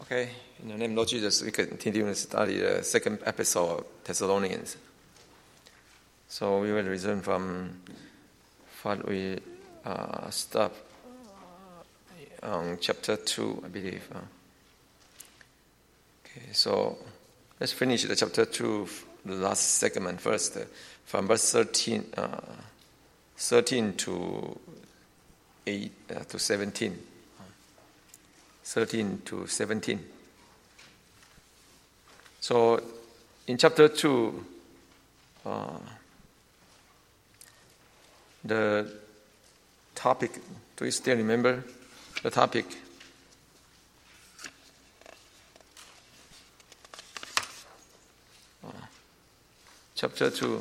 Okay, in the name of Lord Jesus, we continue to study the second episode of Thessalonians. So we will resume from what we stopped on chapter 2, I believe. Okay, so let's finish the chapter 2, the last segment first, from verse 13 to 17. 13 to 17. So in chapter 2, the topic, do you still remember the topic? Chapter 2.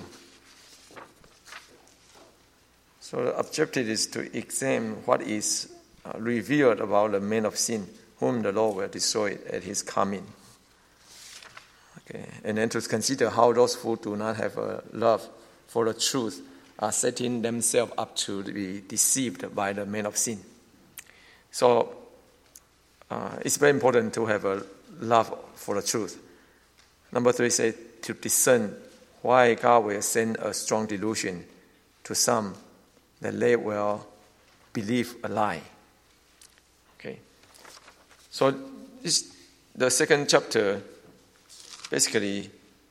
So the objective is to examine what is revealed about the man of sin, whom the Lord will destroy at his coming. Okay, and then to consider how those who do not have a love for the truth are setting themselves up to be deceived by the man of sin. So it's very important to have a love for the truth. Number 3 says to discern why God will send a strong delusion to some that they will believe a lie. Okay, so the second chapter, basically,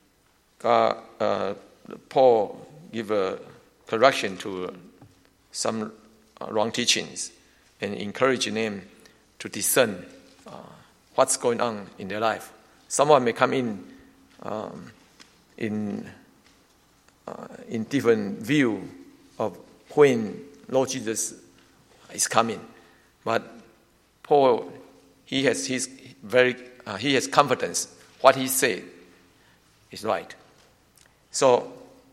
Paul give a correction to some wrong teachings and encourage them to discern what's going on in their life. Someone may come in different view of when Lord Jesus is coming, but Paul, he has confidence. What he said is right. So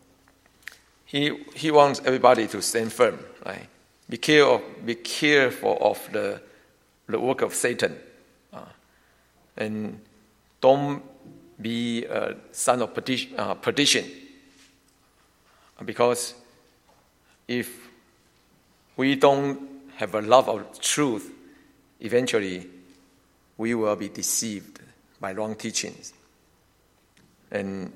he wants everybody to stand firm, right? Be careful of the work of Satan, and don't be a son of perdition. Because if we don't have a love of truth, eventually we will be deceived by wrong teachings. And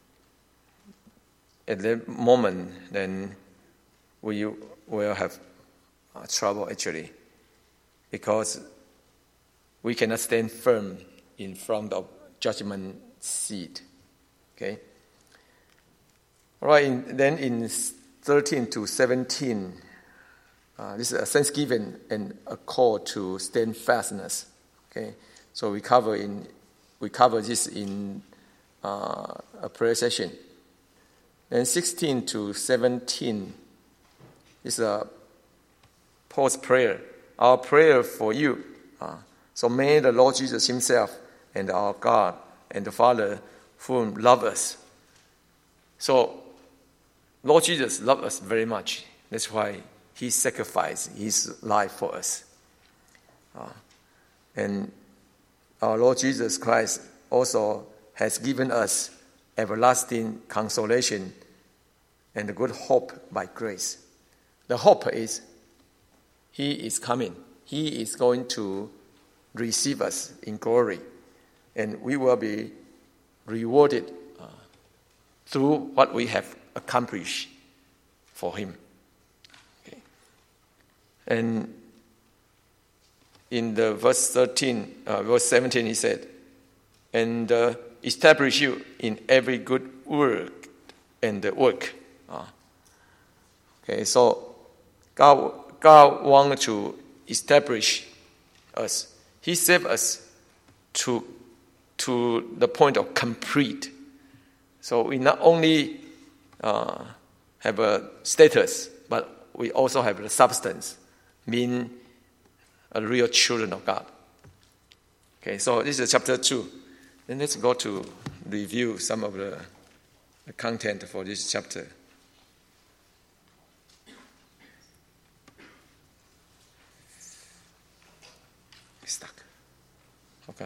at that moment, then we will have trouble actually, because we cannot stand firm in front of judgment seat. Okay? All right, then in 13 to 17, this is a thanksgiving and a call to steadfastness. Okay, so we cover this in a prayer session. Then 16 to 17 is Paul's prayer, our prayer for you. So may the Lord Jesus Himself and our God and the Father, whom love us. So Lord Jesus loved us very much. That's why He sacrificed His life for us. And our Lord Jesus Christ also has given us everlasting consolation and a good hope by grace. The hope is He is coming. He is going to receive us in glory, and we will be rewarded through what we have accomplished for Him. Okay. And in the verse 17, he said, and establish you in every good work and work. Okay, so God wants to establish us. He saved us to the point of complete. So we not only have a status, but we also have the substance, mean a real children of God. Okay, so this is chapter 2. Then let's go to review some of the content for this chapter. Stuck. Okay.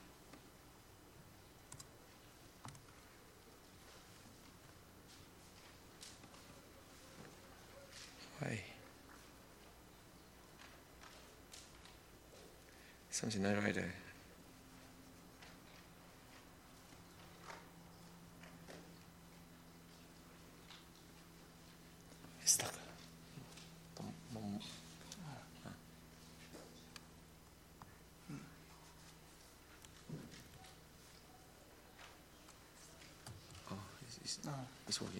Why? Something not right there. it's working.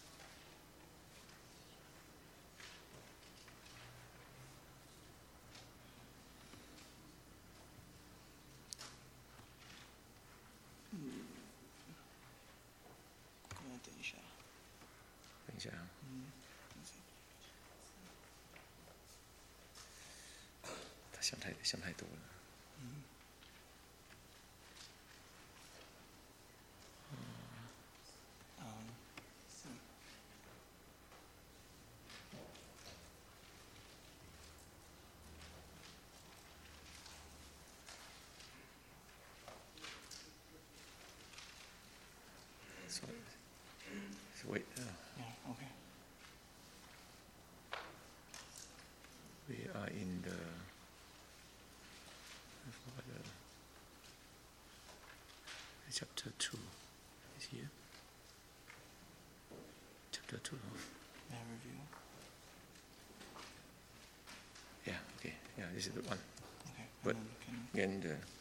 Sometimes 想太多了。So wait. Yeah. Okay. We are in the. Chapter 2 is here. Chapter 2. Yeah, review. Yeah, okay. Yeah, this is the one. Okay. But again,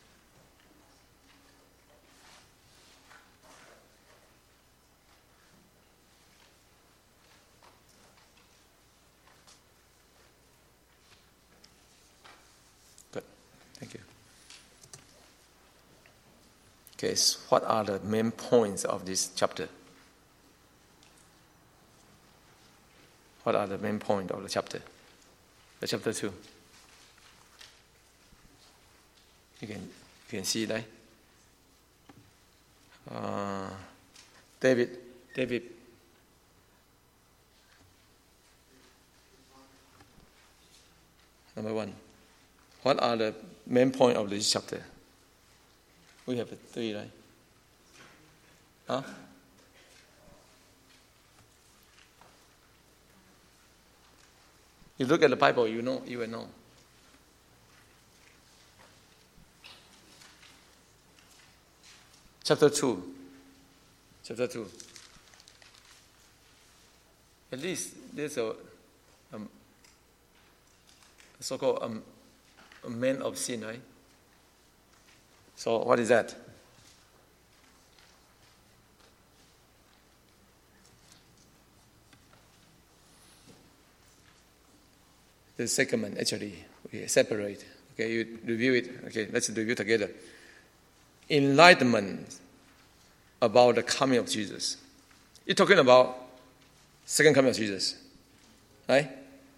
good. Thank you. Okay, so what are the main points of this chapter? What are the main points of the chapter? The chapter 2. You can see that. David. Number 1. What are the main points of this chapter? We have 3, right? Huh? You look at the Bible, you will know. Chapter 2. At least there's a so-called a man of sin, right? So what is that? The second one, actually, we separate. Okay, you review it. Okay, let's review together. Enlightenment about the coming of Jesus. You're talking about second coming of Jesus, right?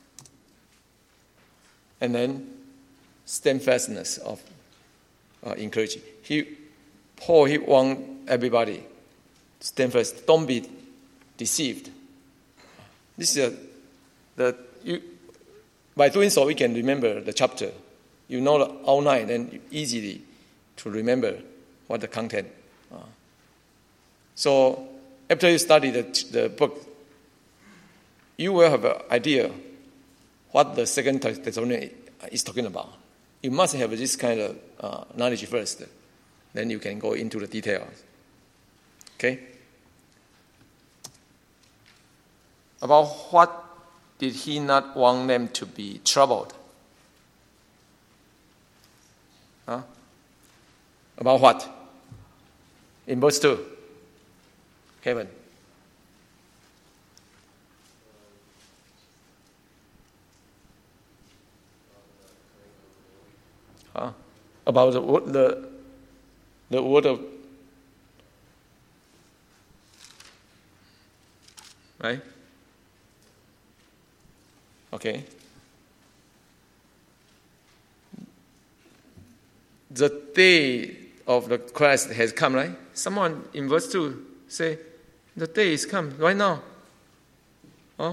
And then steadfastness of encouraging. Paul want everybody stand first. Don't be deceived. This is by doing so, we can remember the chapter. You know the outline, then easily to remember what the content. So after you study the book, you will have an idea what the second Thessalonians is talking about. You must have this kind of knowledge first. Then you can go into the details. Okay? About what did he not want them to be troubled? Huh? About what? In verse 2. Kevin. About the word of, right? Okay. The day of the Christ has come, right? Someone in verse 2 say, the day is come right now. Huh?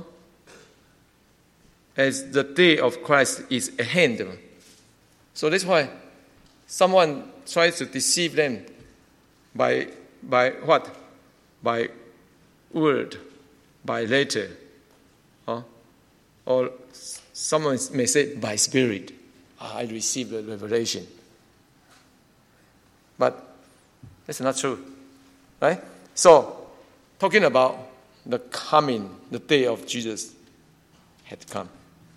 As the day of Christ is at hand. So that's why someone tries to deceive them by what? By word, by letter. Huh? Or someone may say, by spirit. I received the revelation. But that's not true. Right? So, talking about the coming, the day of Jesus had come.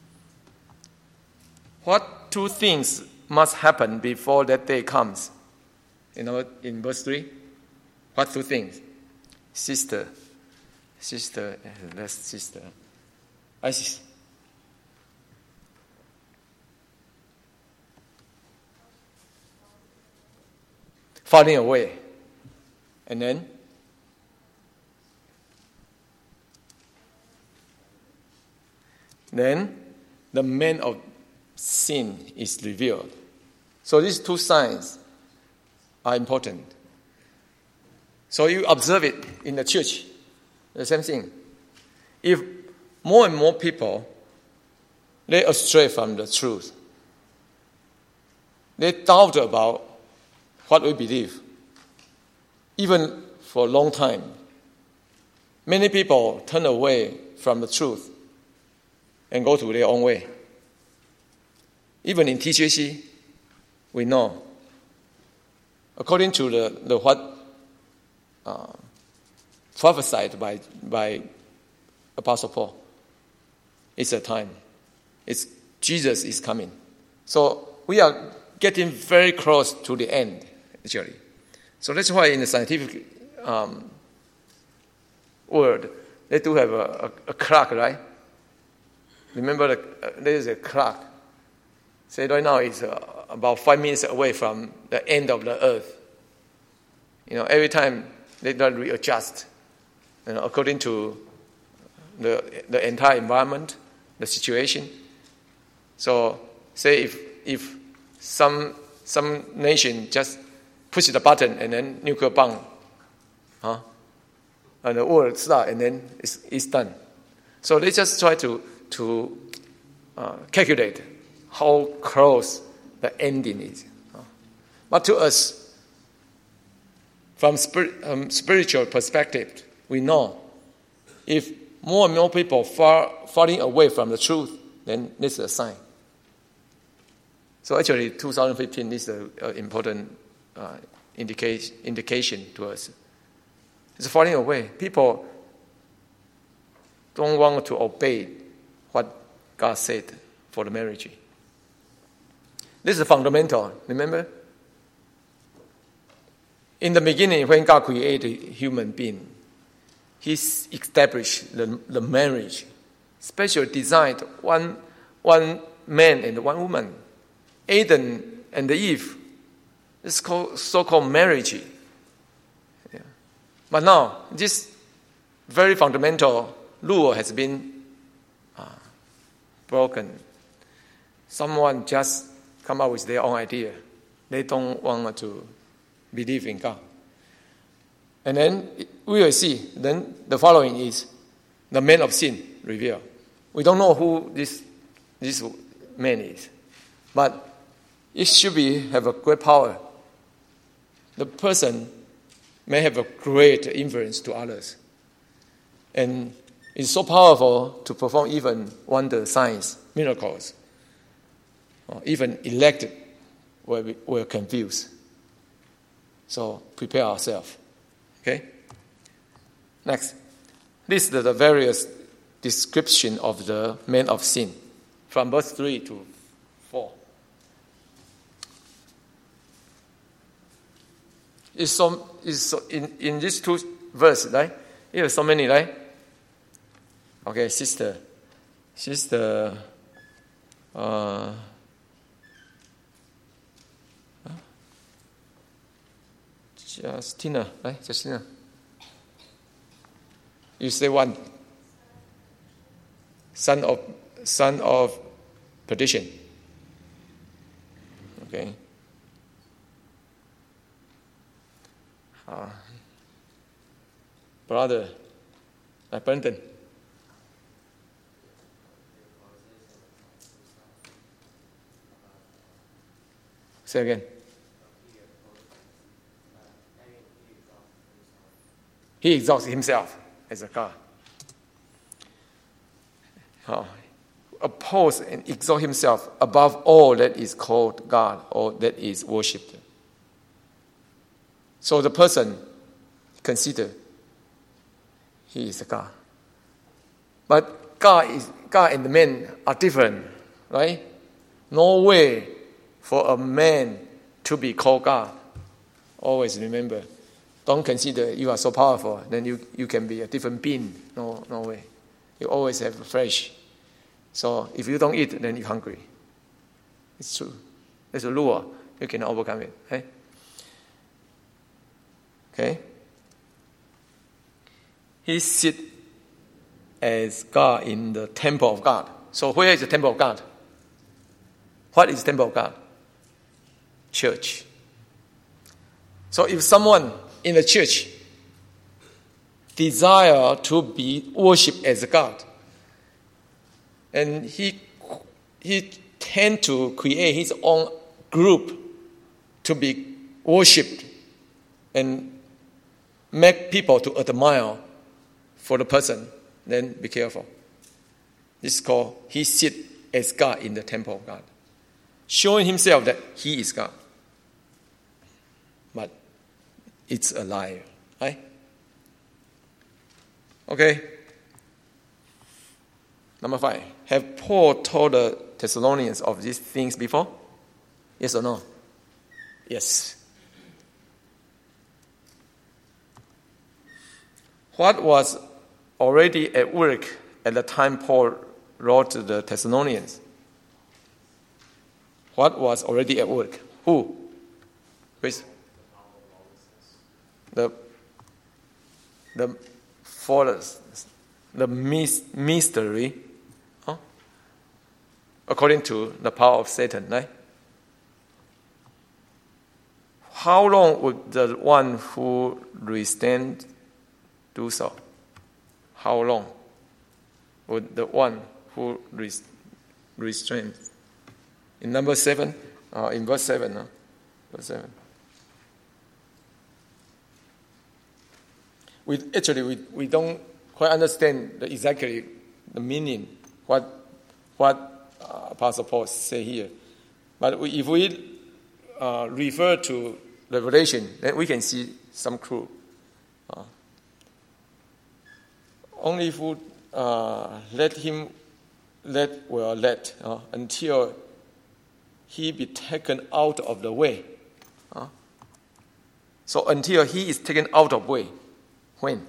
What two things must happen before that day comes? In verse 3, what two things? Sister, Sister, that's Sister Isis. Falling away. And then the man of sin is revealed. So these two signs are important. So you observe it in the church, the same thing. If more and more people, they astray from the truth, they doubt about what we believe, even for a long time, many people turn away from the truth and go to their own way. Even in TJC, we know, according to the what prophesied by Apostle Paul, it's a time. It's Jesus is coming. So we are getting very close to the end, actually. So that's why in the scientific world, they do have a clock, right? Remember, there is a clock. Say right now it's about 5 minutes away from the end of the earth. Every time they don't readjust, according to the entire environment, the situation. So, say if some nation just push the button and then nuclear bomb, and the world start and then it's done. So they just try to calculate how close the ending is. But to us, from spiritual perspective, we know if more and more people falling away from the truth, then this is a sign. So actually, 2015 is an important indication to us. It's falling away. People don't want to obey what God said for the marriage. This is fundamental, remember? In the beginning, when God created human being, He established the marriage, specially designed one man and one woman. Adam and Eve, it's called so-called marriage. Yeah. But now, this very fundamental rule has been broken. Someone just come up with their own idea. They don't want to believe in God. And then we will see, then the following is the man of sin revealed. We don't know who this man is, but it should have a great power. The person may have a great influence to others. And it's so powerful to perform even wonder signs, miracles. Or even elected were confused. So prepare ourselves. Okay? Next. This is the various description of the man of sin from verse 3 to 4. It's so in these two verses, right? You have so many, right? Okay, sister, Justina, right? Justina. You say one. Son of perdition. Okay. Brother, Brenton. Say again. He exalts himself as a God. Oppose and exalt himself above all that is called God or that is worshipped. So the person consider he is a God. But God and the man are different, right? No way for a man to be called God. Always remember, Don't consider you are so powerful, then you can be a different being. No way. You always have flesh. So if you don't eat, then you're hungry. It's true. There's a rule. You can overcome it. Okay? He sits as God in the temple of God. So where is the temple of God? What is the temple of God? Church. So if someone in the church desire to be worshipped as God, and he tend to create his own group to be worshipped and make people to admire for the person, then be careful. This is called he sits as God in the temple of God, showing himself that he is God. But it's a lie, right? Okay. Number 5. Have Paul told the Thessalonians of these things before? Yes or no? Yes. What was already at work at the time Paul wrote to the Thessalonians? What was already at work? Who? Please. The mystery, according to the power of Satan, right? How long would the one who withstand do so? How long would the one who restrains? In number 7, in verse 7, verse 7. We don't quite understand exactly the meaning, what Apostle Paul say here. But if we refer to Revelation, then we can see some clue. Only if we let until he be taken out of the way. So until he is taken out of the way, when?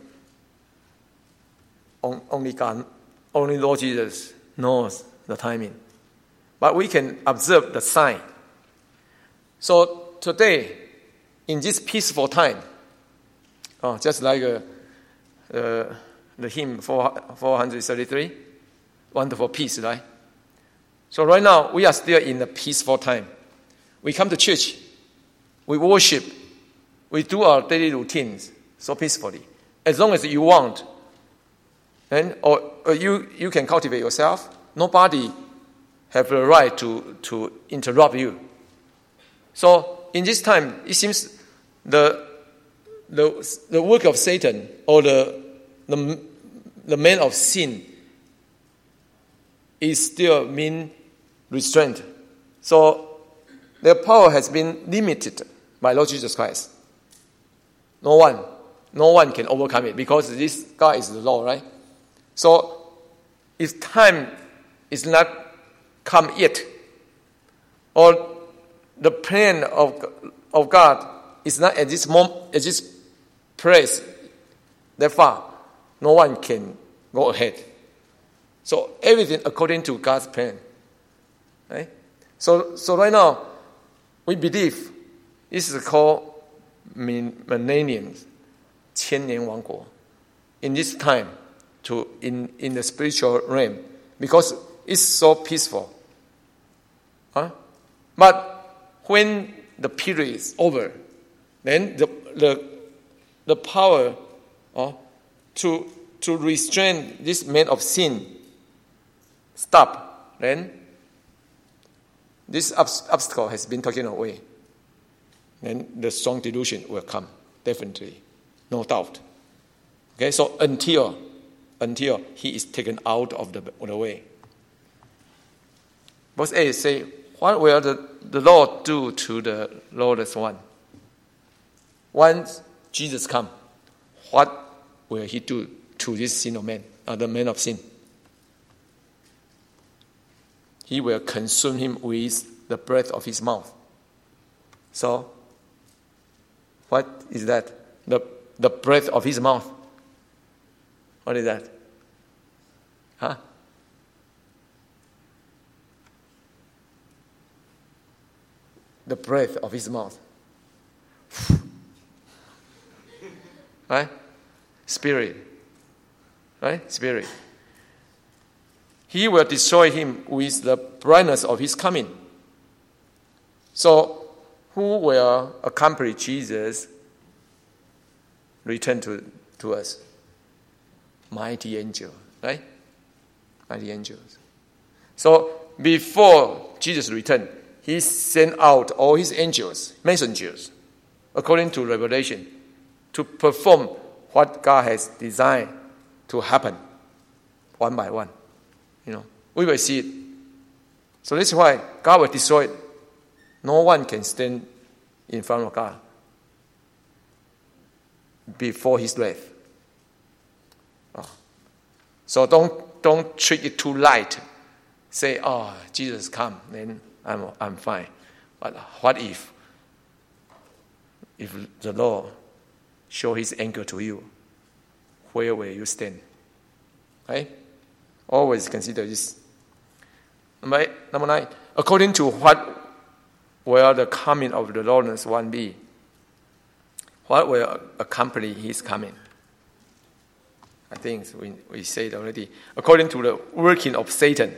Only God, only Lord Jesus knows the timing. But we can observe the sign. So today, in this peaceful time, just like the hymn 433, wonderful peace, right? So right now, we are still in a peaceful time. We come to church, we worship, we do our daily routines so peacefully. As long as you want, then or you can cultivate yourself. Nobody have the right to interrupt you. So in this time, it seems the work of Satan or the man of sin is still being restrained. So their power has been limited by Lord Jesus Christ. No one can overcome it because this God is the Lord, right? So if time is not come yet, or the plan of God is not at this moment, at this place, that far, no one can go ahead. So everything according to God's plan, right? So right now, we believe this is called millennium, 千年王国. In this time, in the spiritual realm, because it's so peaceful. But when the period is over, then the power to restrain this man of sin stop. Then this obstacle has been taken away. Then the strong delusion will come, definitely, no doubt. Okay, so until he is taken out of the way. Verse 8 say, what will the Lord do to the lawless one? Once Jesus comes, what will he do to this sinner man, the man of sin? He will consume him with the breath of his mouth. So, what is that? the breath of his mouth. What is that? Huh? The breath of his mouth. Right? Spirit. Right? Spirit. He will destroy him with the brightness of his coming. So, who will accompany Jesus return to us? Mighty angel, right? Mighty angels. So, before Jesus returned, he sent out all his angels, messengers, according to Revelation, to perform what God has designed to happen one by one. We will see it. So that's why God will destroy it. No one can stand in front of God before his wrath. So don't treat it too light. Say, Jesus come, then I'm fine. But what if the Lord show his anger to you? Where will you stand? Right? Always consider this. Number 9. According to what will the coming of the lawless one be? What will accompany his coming? I think we said already. According to the working of Satan.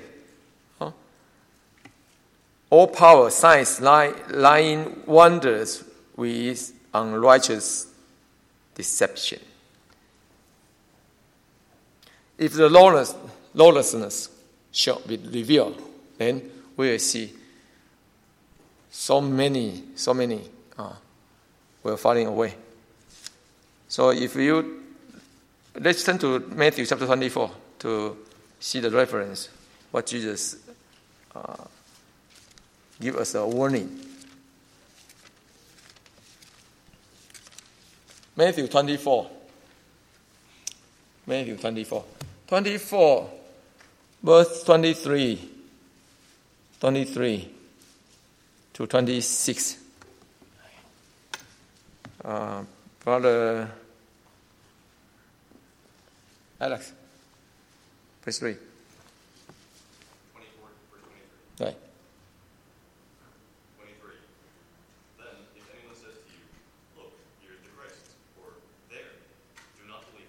All power, signs, lying wonders with unrighteous deception. If the lawlessness shall be revealed, then we will see so many will falling away. So let's turn to Matthew chapter 24 to see the reference, what Jesus give us a warning. Matthew 24. 24, verse 23 to 26. Brother Alex, verse 3. 24, verse 23. Right. 23. Then, if anyone says to you, "Look, here is the Christ," or "There," do not believe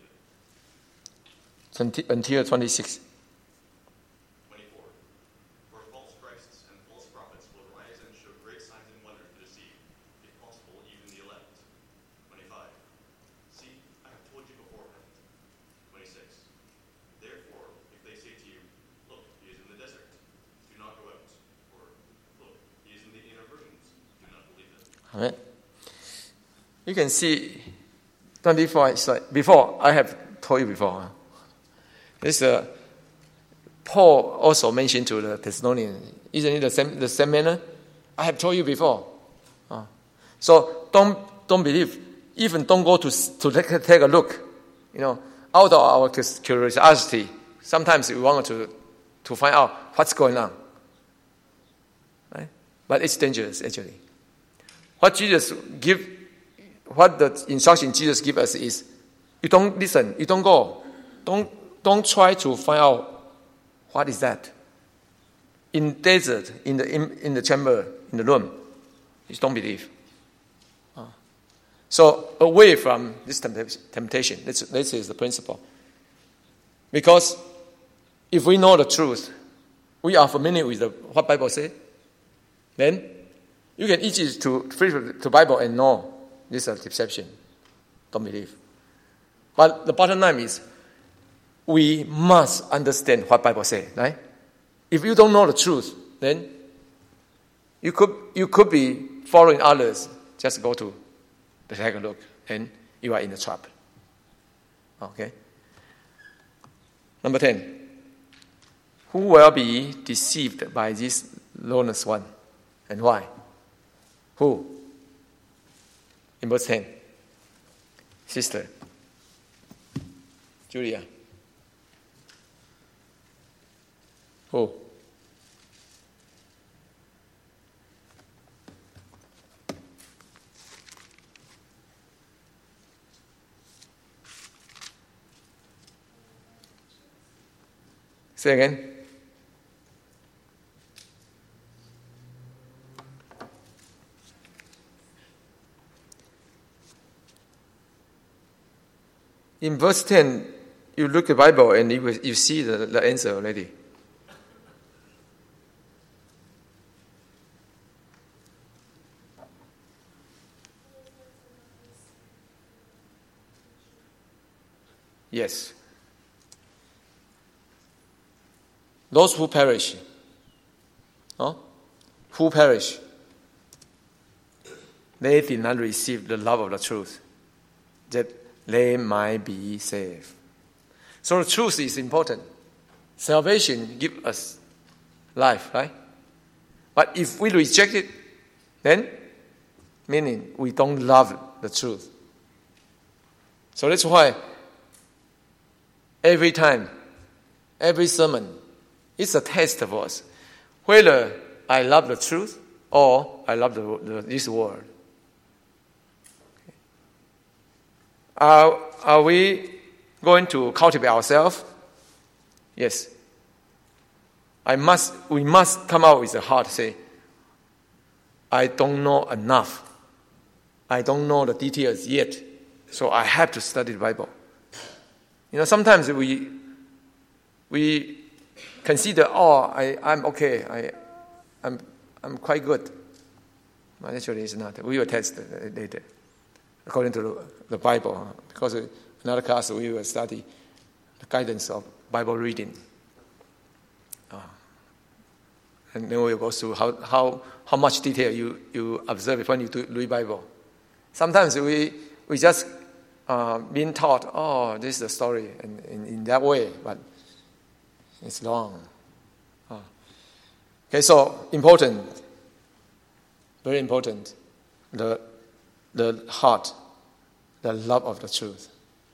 it. Until 26. 24. For false Christs and false prophets will rise and show great signs and wonders to deceive, if possible, even the elect. 25. See, I have told you beforehand. 26. Therefore, if they say to you, "Look, he is in the desert," do not go out. Or, "Look, he is in the inner rooms," do not believe them. Amen. You can see 24 is like, before, I have told you before. This Paul also mentioned to the Thessalonians. Isn't it the same manner? I have told you before. So don't believe. Even don't go to take a look. Out of our curiosity, sometimes we want to find out what's going on. Right? But it's dangerous actually. What the instruction Jesus gives us is, you don't listen, you don't go, don't try to find out what is that. In desert, in the chamber, in the room, you don't believe. So away from this temptation. This is the principle. Because if we know the truth, we are familiar with what Bible says, then you can easily flip to Bible and know this is a deception. Don't believe. But the bottom line is, we must understand what Bible says, right? If you don't know the truth, then you could be following others. Just go to take a look, and you are in the trap. Okay. Number 10. Who will be deceived by this lawless one, and why? Who? In verse 10. Sister Julia. Who? Say again. In verse 10, you look at the Bible and you see the answer already. Yes. Those who perish. Who perish? They did not receive the love of the truth, that they might be saved. So the truth is important. Salvation gives us life, right? But if we reject it, then meaning we don't love the truth. So that's why every time, every sermon, it's a test for us. Whether I love the truth or I love this world. Are we going to cultivate ourselves? Yes. We must come out with a heart say, I don't know enough. I don't know the details yet. So I have to study the Bible. Sometimes we consider, I'm okay. I'm quite good. But actually it's not. We will test later. According to the Bible, because in another class we will study the guidance of Bible reading. And then we will go through how much detail you observe when you read Bible. Sometimes we just being taught, this is the story, and in that way, but it's wrong. Okay, so important, very important, the heart, the love of the truth.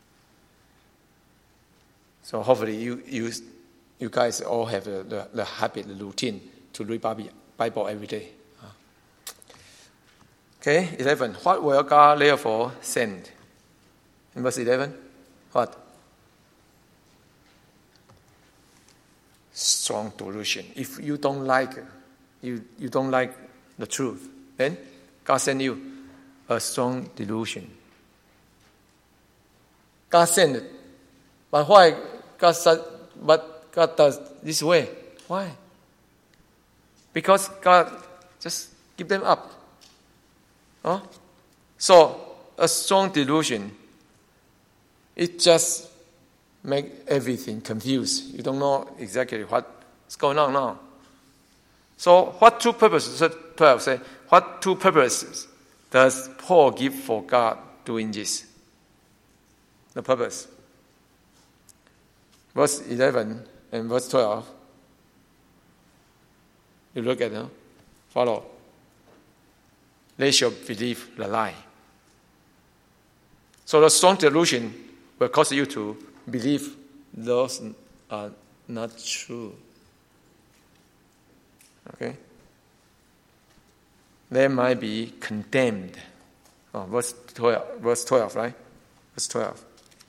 So hopefully you guys all have the habit, the routine to read Bible every day. Okay, 11. What will God therefore send? In verse 11, what? Strong delusion. If you don't like the truth, then God send you a strong delusion. God sent it. But why God does this way? Why? Because God just give them up. So a strong delusion, it just make everything confused. You don't know exactly what's going on now. So what two purposes, 12 say, what two purposes does Paul give for God doing this? The purpose. Verse 11 and verse 12. You look at it, follow. They shall believe the lie. So the strong delusion will cause you to believe those are not true. Okay? They might be condemned. Verse 12, right? Verse 12.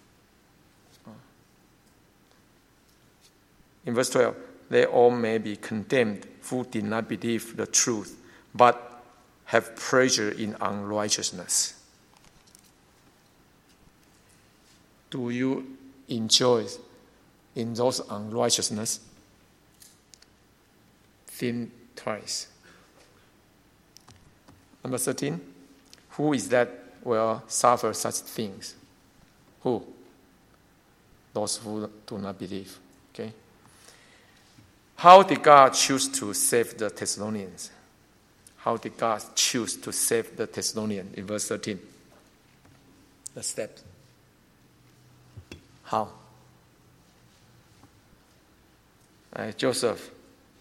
In verse 12, they all may be condemned who did not believe the truth, but have pleasure in unrighteousness. Do you enjoy in those unrighteousness? Think twice. Number 13. Who is that will suffer such things? Who? Those who do not believe. Okay. How did God choose to save the Thessalonians? How did God choose to save the Thessalonians? In verse 13. The steps. How? Joseph.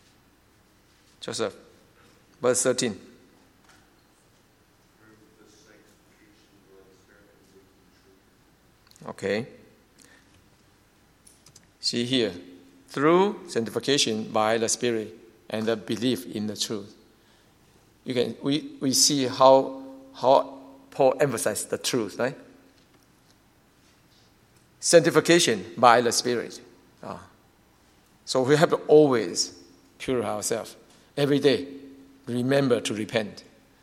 Verse 13. Okay. See here. Through sanctification by the Spirit and the belief in the truth. We see how Paul emphasized the truth, right? Sanctification by the Spirit. So we have to always purify ourselves. Every day, remember to repent.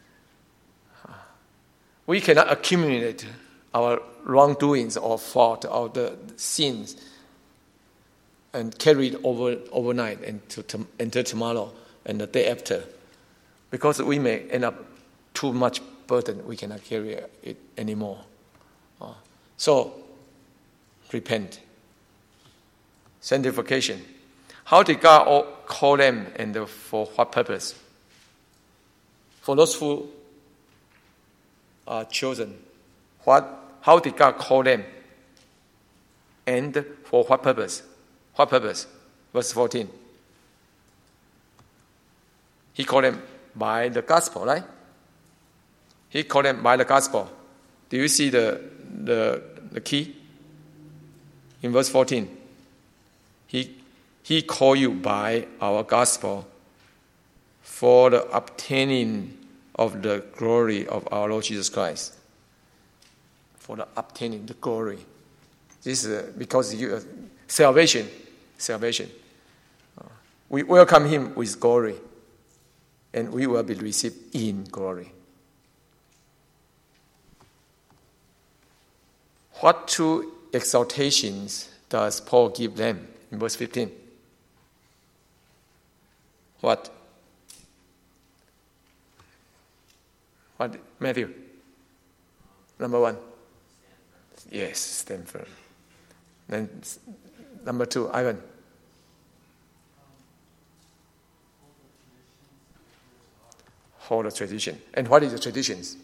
We cannot accumulate our wrongdoings or fault or the sins and carry it overnight until tomorrow and the day after. Because we may end up too much burden, we cannot carry it anymore. So, repent. Sanctification. How did God call them and for what purpose? For those who are chosen, how did God call them? And for what purpose? What purpose? Verse 14. He called them by the gospel, right? He called them by the gospel. Do you see the key? In verse 14. He called you by our gospel for the obtaining of the glory of our Lord Jesus Christ. For the obtaining the glory. This is because salvation. We welcome him with glory. And we will be received in glory. What two exaltations does Paul give them in verse 15? What, Matthew? Number 1. Yes, stand firm. Then number 2, Ivan. Hold the tradition. And what is the traditions?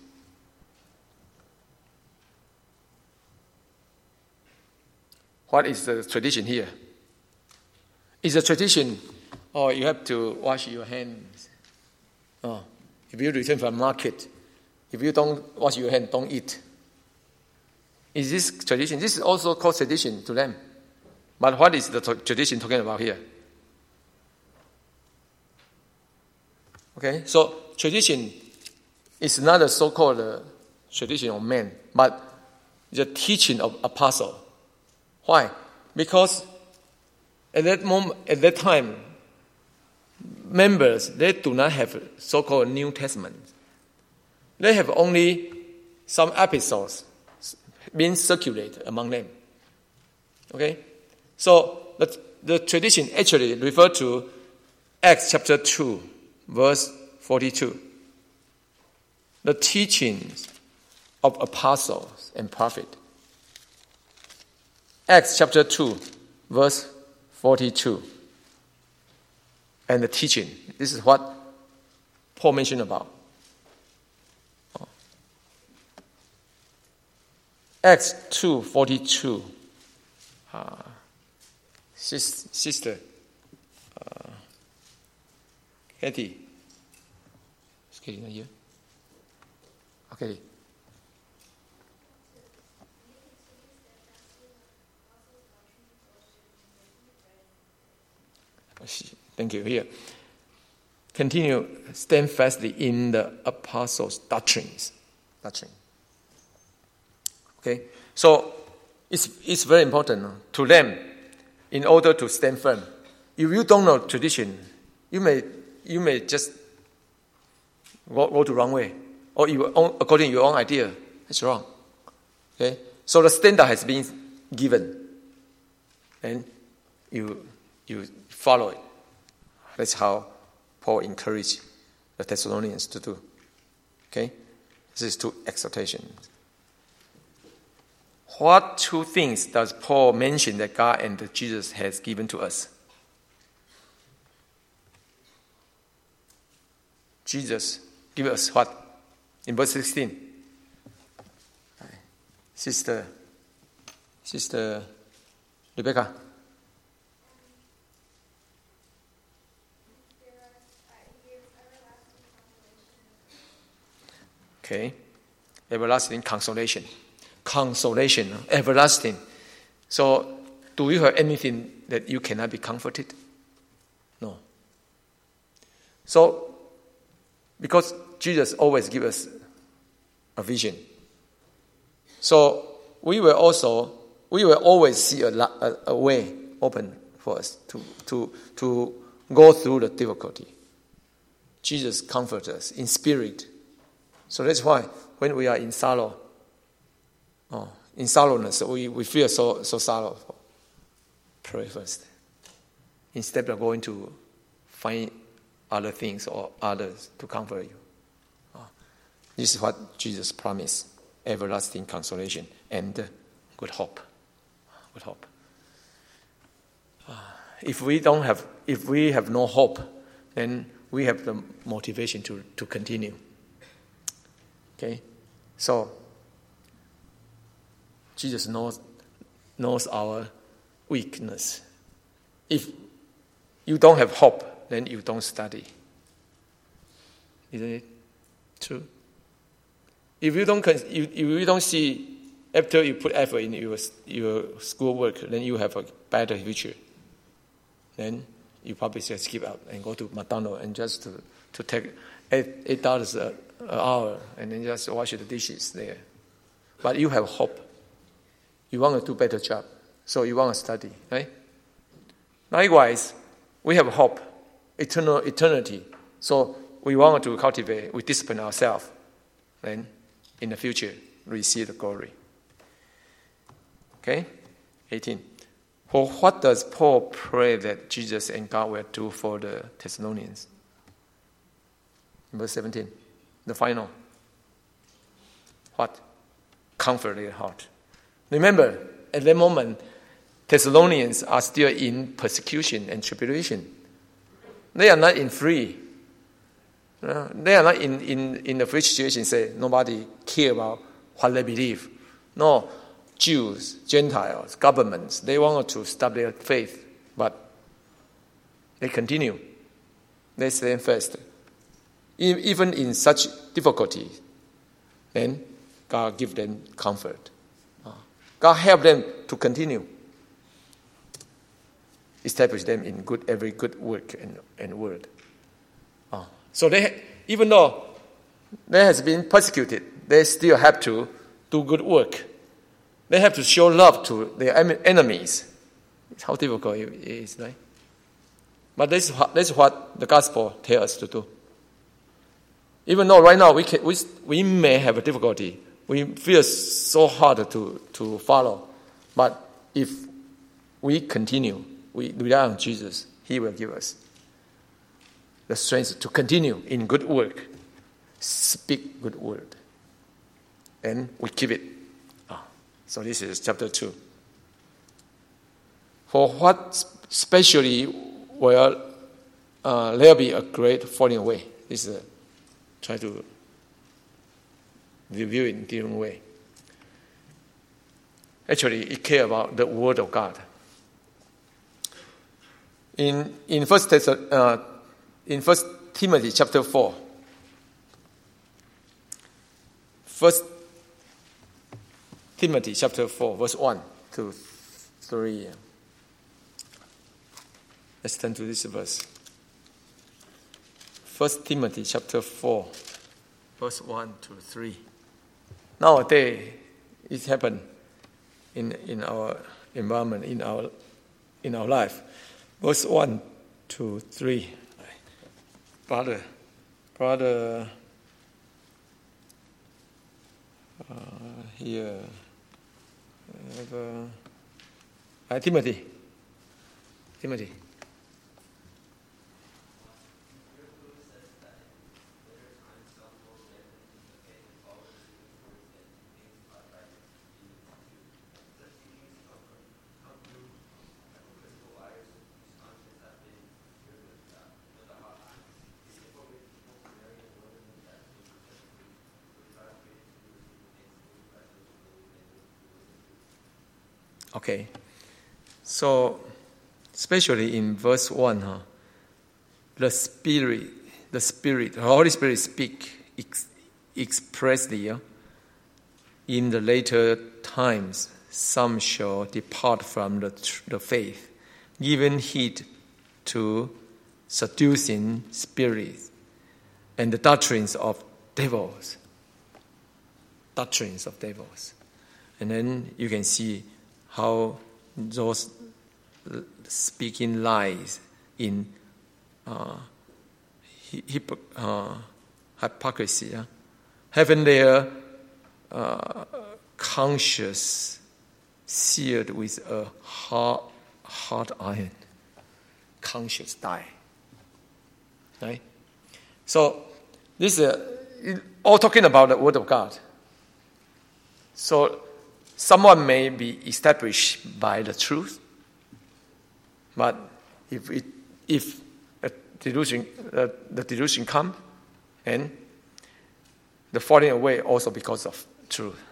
What is the tradition here? Is a tradition, you have to wash your hands. If you return from market, if you don't wash your hands, don't eat. Is this tradition? This is also called tradition to them. But what is the tradition talking about here? Okay, so tradition is not a so-called tradition of man, but the teaching of apostle. Why? Because at that time, members, they do not have so-called New Testament. They have only some episodes being circulated among them. Okay? So the tradition actually refers to Acts chapter 2, verse 42. The teachings of apostles and prophets. Acts chapter 2, verse 42. And the teaching. This is what Paul mentioned about. Acts 2:42. Sister Katie. Is Katie not here? Okay. Thank you. Here. Continue steadfastly in the apostles' doctrines. Okay? So it's very important to them in order to stand firm. If you don't know tradition, you may just go the wrong way. Or according to your own idea. That's wrong. Okay? So the standard has been given. And you follow it. That's how Paul encouraged the Thessalonians to do. Okay? This is two exhortations. What two things does Paul mention that God and Jesus has given to us? Jesus give us what? In verse 16. Sister Rebecca. Okay. Everlasting consolation. Consolation, everlasting. So, do you have anything that you cannot be comforted? No. So, because Jesus always gives us a vision. So, we will always see a way open for us to go through the difficulty. Jesus comforts us in spirit. So that's why when we are in sorrow, in sorrowness, we feel so sorrowful. Pray first. Instead of going to find other things or others to comfort you. This is what Jesus promised. Everlasting consolation and good hope. Good hope. If we have no hope, then we have the motivation to continue. Okay? So Jesus knows our weakness. If you don't have hope, then you don't study. Isn't it true? If you don't see, after you put effort in your schoolwork, then you have a better future. Then you probably just skip out and go to McDonald's and just to take $8 an hour and then just wash the dishes there. But you have hope. You want to do better job, so you want to study, right? Likewise, we have hope, eternity. So we want to cultivate, we discipline ourselves, then in the future receive the glory. Okay? 18. For what does Paul pray that Jesus and God will do for the Thessalonians? Verse 17. The final. What? Comfort their heart. Remember, at that moment, Thessalonians are still in persecution and tribulation. They are not in free. They are not in the free situation, say, nobody care about what they believe. No, Jews, Gentiles, governments, they want to stop their faith, but they continue. They stand first. Even in such difficulty, then God give them comfort. God help them to continue. Establish them in every good work and word. So they, even though they has been persecuted, they still have to do good work. They have to show love to their enemies. It's how difficult it is, right? But this is what the gospel tells us to do. Even though right now we may have a difficulty, we feel so hard to follow, but if we continue, we rely on Jesus, He will give us the strength to continue in good work, speak good word, and we keep it. So this is chapter 2. For what specially will there be a great falling away? This is try to review it in a different way. Actually, it cares about the word of God. In 1 Timothy chapter 4, 1 Timothy chapter 4, verse 1 to 3. Let's turn to this verse. 1 Timothy chapter 4, verse 1 to 3. Nowadays, it happens in our environment, in our life. Verse 1 to 3. Brother, here, Timothy. Okay, so especially in verse 1, the Holy Spirit speak expressly. In the later times, some shall depart from the faith, giving heed to seducing spirits and the doctrines of devils. And then you can see how those speaking lies in hypocrisy, having their conscience seared with a hard iron. Conscience die. Right? So this is all talking about the Word of God. So someone may be established by the truth, but if the delusion comes, and the falling away also because of truth.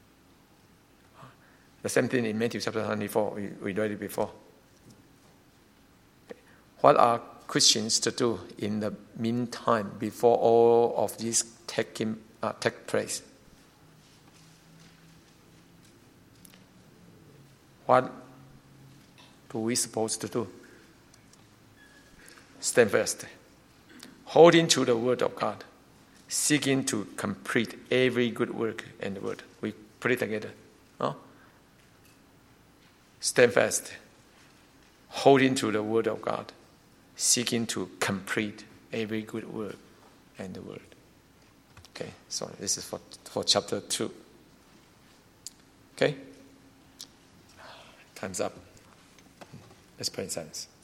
The same thing in Matthew chapter 24, we read it before. What are Christians to do in the meantime before all of this take place? What are we supposed to do? Stand first, holding to the Word of God, seeking to complete every good work in the Word. We put it together. No? Stand fast, holding to the Word of God, seeking to complete every good work in the Word. Okay, so this is for chapter 2. Okay? Time's up. Let's pray in silence.